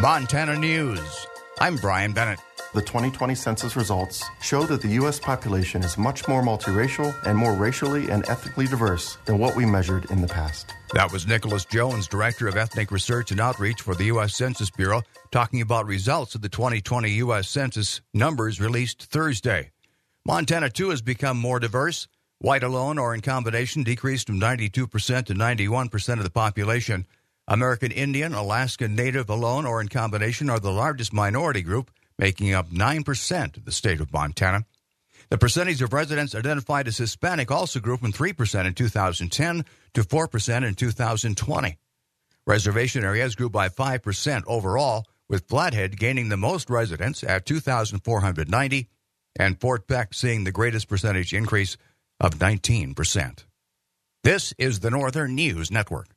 Montana News. I'm Brian Bennett. The 2020 census results show that the U.S. population is much more multiracial and more racially and ethnically diverse than what we measured in the past. That was Nicholas Jones, Director of Ethnic Research and Outreach for the U.S. Census Bureau, talking about results of the 2020 U.S. Census numbers released Thursday. Montana, too, has become more diverse. White alone or in combination decreased from 92% to 91% of the population. American Indian, Alaskan Native alone or in combination are the largest minority group, making up 9% of the state of Montana. The percentage of residents identified as Hispanic also grew from 3% in 2010 to 4% in 2020. Reservation areas grew by 5% overall, with Flathead gaining the most residents at 2,490 and Fort Peck seeing the greatest percentage increase of 19%. This is the Northern News Network.